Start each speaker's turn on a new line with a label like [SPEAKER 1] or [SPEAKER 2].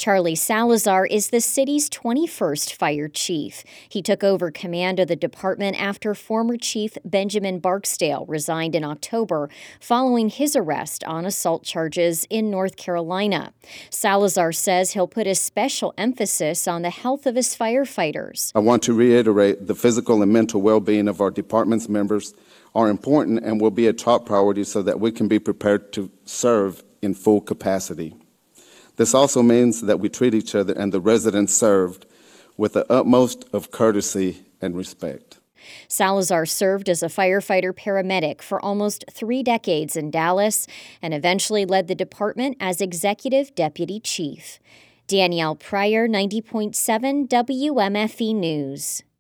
[SPEAKER 1] Charlie Salazar is the city's 21st fire chief. He took over command of the department after former chief Benjamin Barksdale resigned in October following his arrest on assault charges in North Carolina. Salazar says he'll put a special emphasis on the health of his firefighters.
[SPEAKER 2] I want to reiterate the physical and mental well-being of our department's members are important and will be a top priority so that we can be prepared to serve in full capacity. This also means that we treat each other and the residents served with the utmost of courtesy and respect.
[SPEAKER 1] Salazar served as a firefighter-paramedic for almost 3 decades in Dallas and eventually led the department as executive deputy chief. Danielle Pryor, 90.7 WMFE News.